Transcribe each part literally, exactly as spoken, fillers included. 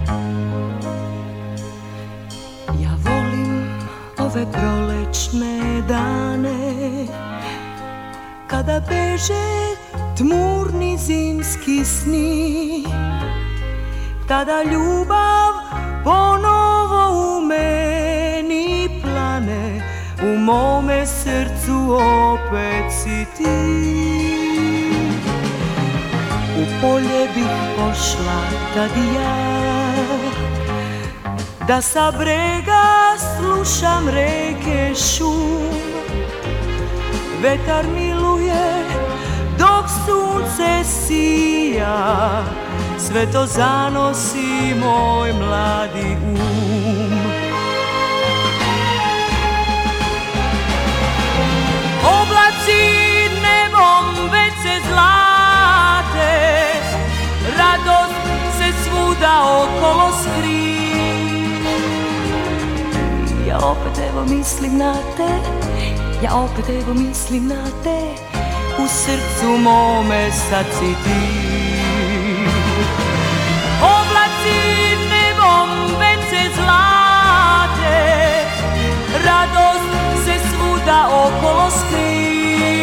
Ja volim ove prolečne dane, kada beže tmurni zimski sni, tada ljubav ponovo u meni plane, u mome srcu opet si ti. U polje bih pošla tad ja, da sa brega slušam reke šum. Vetar miluje dok sunce sija, sve to zanosi moj mladi um. Oblaci nebom već se zlate, radost se svuda okolo skri. Ja opet evo mislim na te, ja opet evo mislim na te, u srcu mome sad si ti. Oblaci nebom već se zlate, radost se svuda okolo skri.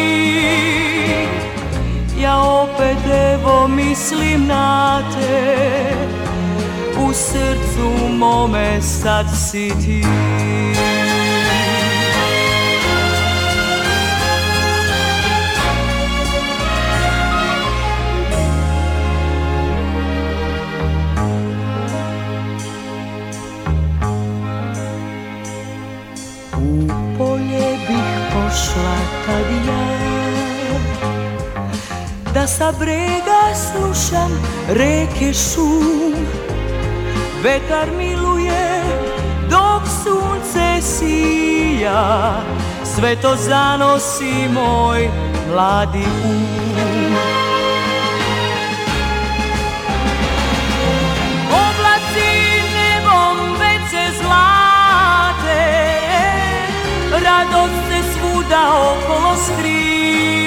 Ja opet evo mislim na te, u srcu mome sad si ti. U polje bih pošla tad ja, da sa brega slušam reke šum. Vetar miluje dok sunce sija, sve to zanosi moj mladi um. Oblaci nebom već se zlate, radost se svuda okolo skri.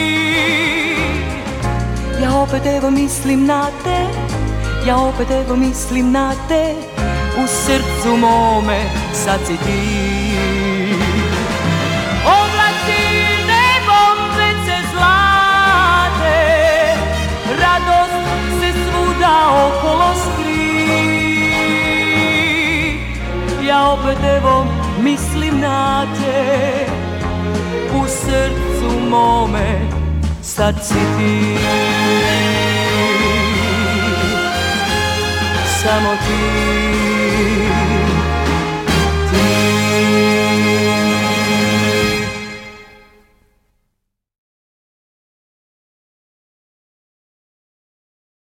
Ja opet evo mislim na te, ja opet evo mislim na te, u srcu mome sad si ti. Oblaci nebom već se zlate, radost se svuda okolo skri. Ja opet evo mislim na te, u srcu mome sad si ti. Samo ti.